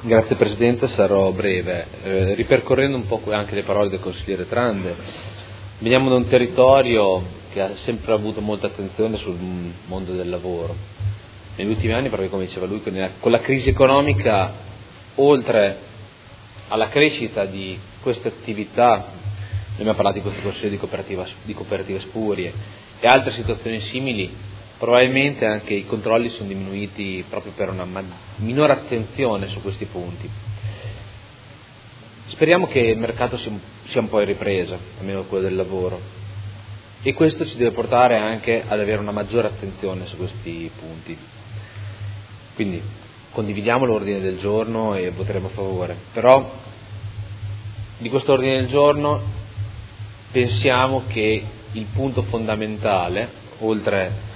Grazie Presidente, sarò breve. Ripercorrendo un po' anche le parole del consigliere Trande, veniamo da un territorio che ha sempre avuto molta attenzione sul mondo del lavoro. Negli ultimi anni, proprio come diceva lui, con la crisi economica, oltre alla crescita di queste attività, noi abbiamo parlato di questo consiglio di cooperative spurie e altre situazioni simili, probabilmente anche i controlli sono diminuiti proprio per una minore attenzione su questi punti. Speriamo che il mercato sia un po' in ripresa, almeno quello del lavoro, e questo ci deve portare anche ad avere una maggiore attenzione su questi punti. Quindi condividiamo l'ordine del giorno e voteremo a favore, però di questo ordine del giorno pensiamo che il punto fondamentale, oltre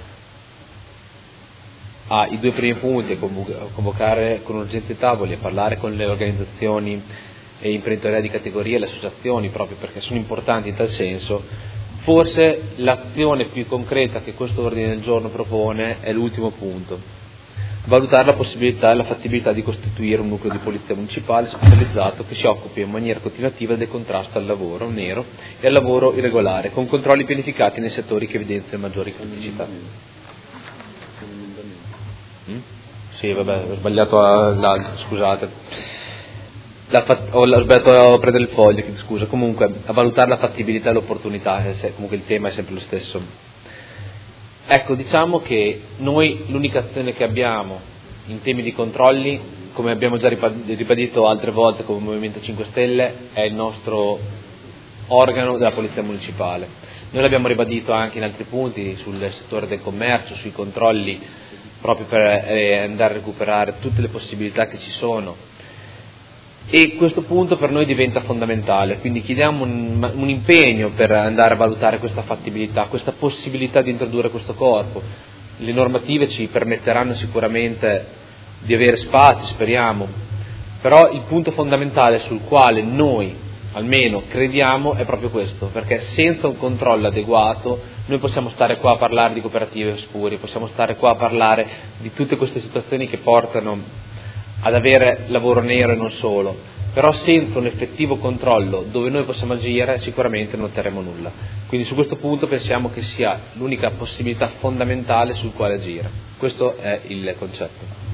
i due primi punti, convocare con urgenza i tavoli e parlare con le organizzazioni e imprenditoriali di categoria e le associazioni, proprio perché sono importanti in tal senso, forse l'azione più concreta che questo ordine del giorno propone è l'ultimo punto: valutare la possibilità e la fattibilità di costituire un nucleo di polizia municipale specializzato che si occupi in maniera continuativa del contrasto al lavoro nero e al lavoro irregolare, con controlli pianificati nei settori che evidenziano maggiori criticità. Sì, vabbè, ho sbagliato l'altro, scusate. Ho sbagliato a prendere il foglio, scusa. Comunque, a valutare la fattibilità e l'opportunità, comunque il tema è sempre lo stesso. Ecco, diciamo che noi l'unica azione che abbiamo in temi di controlli, come abbiamo già ribadito altre volte come Movimento 5 Stelle, è il nostro organo della Polizia Municipale. Noi l'abbiamo ribadito anche in altri punti, sul settore del commercio, sui controlli, proprio per andare a recuperare tutte le possibilità che ci sono, e questo punto per noi diventa fondamentale, quindi chiediamo un impegno per andare a valutare questa fattibilità, questa possibilità di introdurre questo corpo. Le normative ci permetteranno sicuramente di avere spazi, speriamo, però il punto fondamentale sul quale noi almeno crediamo è proprio questo, perché senza un controllo adeguato noi possiamo stare qua a parlare di cooperative spurie, possiamo stare qua a parlare di tutte queste situazioni che portano ad avere lavoro nero e non solo, però senza un effettivo controllo dove noi possiamo agire sicuramente non otterremo nulla. Quindi su questo punto pensiamo che sia l'unica possibilità fondamentale sul quale agire. Questo è il concetto.